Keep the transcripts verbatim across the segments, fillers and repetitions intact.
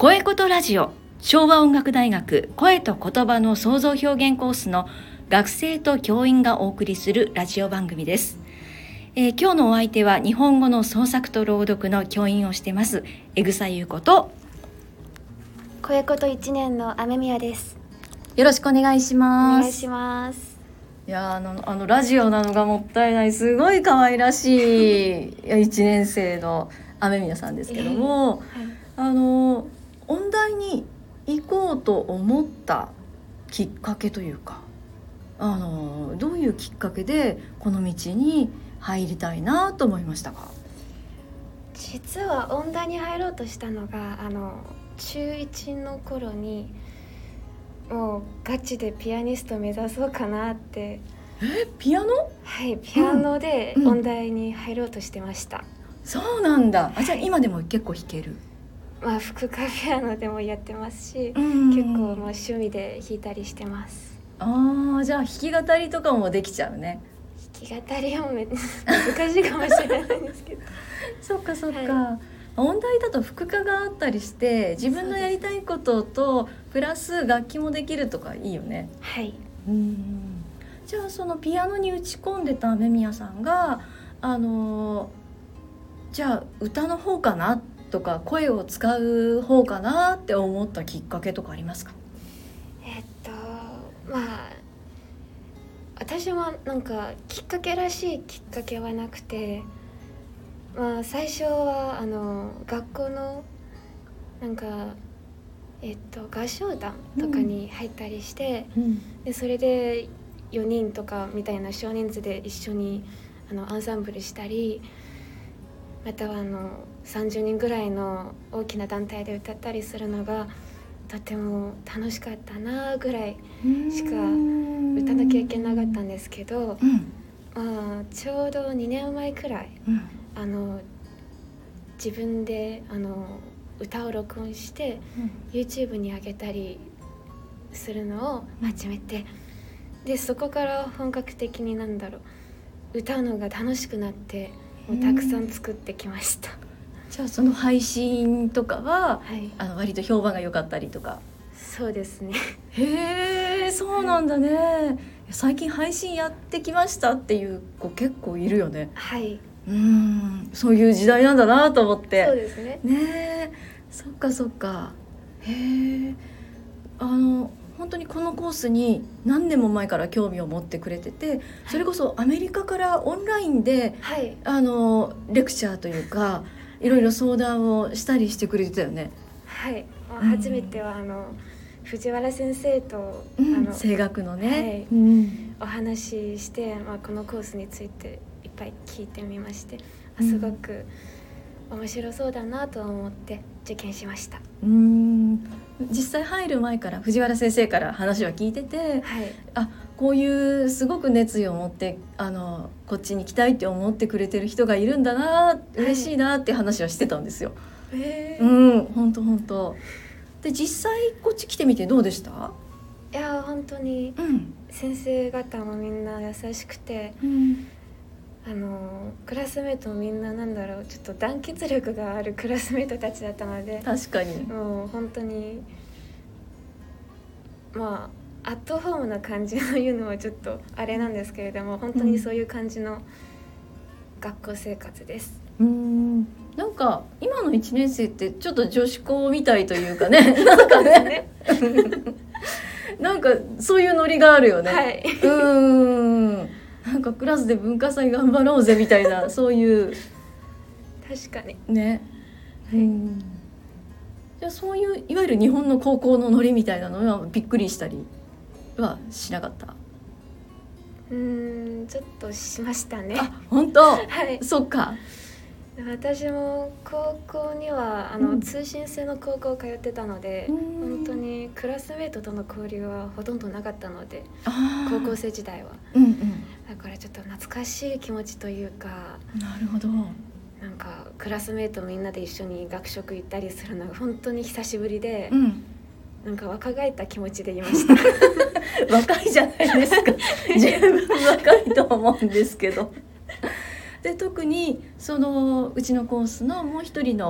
声ことラジオ、昭和音楽大学声と言葉の創造表現コースの学生と教員がお送りするラジオ番組です。えー、今日のお相手は日本語の創作と朗読の教員をしてます江草優子と声こといちねんの雨宮です。 よろしくお願いします。 お願いします。 いや、あの、あのラジオなのがもったいない、すごい可愛らしいいちねん生の雨宮さんですけども、えーはい、あの音大に行こうと思ったきっかけというか、あのどういうきっかけでこの道に入りたいなと思いましたか？ 実は音大に入ろうとしたのがあの中いちの頃にもうガチでピアニスト目指そうかなって。 え、ピアノ？ はい、ピアノで音大に入ろうとしてました。 うんうん、そうなんだ。あ、じゃあ今でも結構弾ける？ まあ、副科ピアノでもやってますし、 うん、 結構もう趣味で弾いたりしてます。 ああ、じゃあ弾き語りとかもできちゃうね。 弾き語りもめ難しいかもしれないんですけどそっかそっか、はい、音大だと副科があったりして自分のやりたいこととプラス楽器もできるとかいいよね。 はい。 うん、じゃあそのピアノに打ち込んでた雨宮さんがあのじゃあ歌の方かなとか声を使う方かなって思ったきっかけとかありますか？ えっとまあ私もなんかきっかけらしいきっかけはなくて、まあ最初はあの学校のなんかえっと合唱団とかに入ったりして、うん、でそれでよにんとかみたいな少人数で一緒にあのアンサンブルしたり、またはあのさんじゅうにんぐらいの大きな団体で歌ったりするのがとても楽しかったなぐらいしか歌の経験なかったんですけど、うん、まあ、ちょうどにねんまえくらい、うん、あの自分であの歌を録音して、うん、YouTube に上げたりするのを始めて、うん、でそこから本格的になんだろう歌うのが楽しくなってもうたくさん作ってきました。 じゃあその配信とかは、はい、あの割と評判が良かったりとか？ そうですね。 へえ、そうなんだね。最近配信やってきましたっていう子結構いるよね。 はい。 うーん、そういう時代なんだなと思って。 そうですね。 ねえ、そっかそっか。へえ、あの本当にこのコースに何年も前から興味を持ってくれてて、それこそアメリカからオンラインで、はい、あのレクチャーというかいろいろ相談をしたりしてくれてたよね。 はい、うん、初めてはあの藤原先生と、 うん、 あの声楽のね、はい、 うん、お話しして、まあ、このコースについていっぱい聞いてみまして、うん、すごく面白そうだなと思って受験しました。 うーん、実際入る前から藤原先生から話は聞いてて、はい、あ、こういうすごく熱意を持ってあのこっちに来たいって思ってくれてる人がいるんだな、嬉しいなって話はしてたんですよ。はい、うん、本当本当。で実際こっち来てみてどうでした？ いや本当に先生方もみんな優しくて、うん、あのクラスメートもみんななんだろうちょっと団結力があるクラスメートたちだったので、 確かにもう本当にまあアットホームな感じの言うのはちょっとあれなんですけれども、本当にそういう感じの学校生活です。 うーん、なんか今のいちねん生ってちょっと女子校みたいというかねなんかねなんかそういうノリがあるよね。はい、うーん、なんかクラスで文化祭頑張ろうぜみたいなそういう確かにね、うん、じゃあそういういわゆる日本の高校のノリみたいなのはびっくりしたりはしなかった？ うーん、ちょっとしましたね。 あ、本当？ はい、 そっか。 私も高校にはあの、うん、通信制の高校通ってたので、本当にクラスメートとの交流はほとんどなかったので、高校生時代は、うんうん、だからちょっと懐かしい気持ちというか、 なるほど、 なんかクラスメートみんなで一緒に学食行ったりするのが本当に久しぶりで、うん、なんか若返った気持ちでいました若いじゃないですか十分若いと思うんですけどで特にそのうちのコースのもう一人の、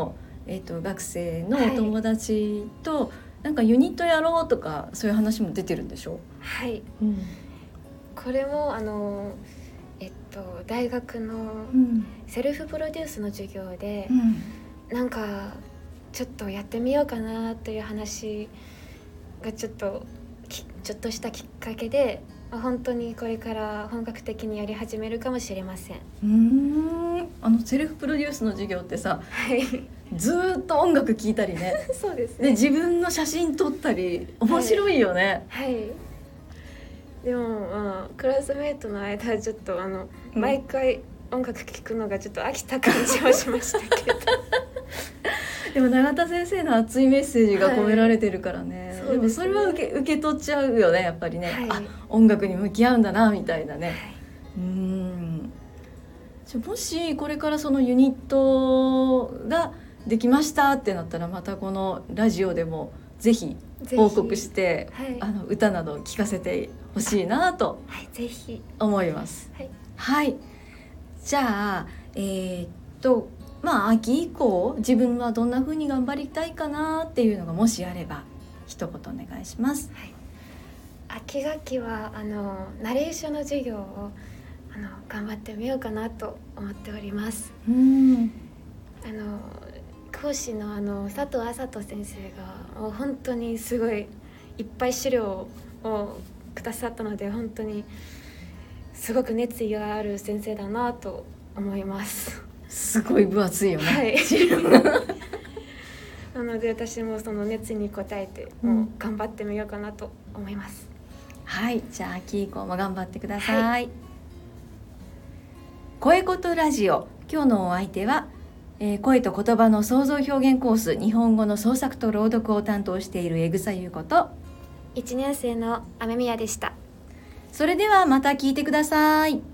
えー、と学生のお友達と、はい、なんかユニットやろうとかそういう話も出てるんでしょ？ はい、 うん、 これもあの、えっと、大学のセルフプロデュースの授業で、うん、なんかちょっとやってみようかなという話がちょっとちょっとしたきっかけで、本当にこれから本格的にやり始めるかもしれません。 うーん、あのセルフプロデュースの授業ってさ、 はい、 ずっと音楽聴いたりねそうですね、 で自分の写真撮ったり面白いよね。 はい、はい、でも、まあ、クラスメートの間はちょっとあの、うん、毎回音楽聴くのがちょっと飽きた感じはしましたけどでも永田先生の熱いメッセージが込められてるからね、はい、でもそれは受け、受け取っちゃうよねやっぱりね、はい、あ、音楽に向き合うんだなみたいなね、はい、うーん、じゃもしこれからそのユニットができましたってなったら、またこのラジオでもぜひ報告して、はい、あの歌など聴かせてほしいなと思います。はい、はい、じゃあえー、っとまあ秋以降自分はどんな風に頑張りたいかなっていうのがもしあれば一言お願いします。 はい、秋学期はあのナレーションの授業をあの頑張ってみようかなと思っております。うん、あの講師のあの佐藤麻人先生がもう本当にすごいいっぱい資料をくださったので、本当にすごく熱意がある先生だなと思います。 すごい分厚いよね、はい、 なので私もその熱意に応えてもう頑張ってみようかなと思います。 はい、じゃあ秋以降も頑張ってください。はい、声ことラジオ、今日のお相手は、えー、声と言葉の創造表現コース日本語の創作と朗読を担当している江草優子といちねん生の雨宮でした。 それではまた聞いてください。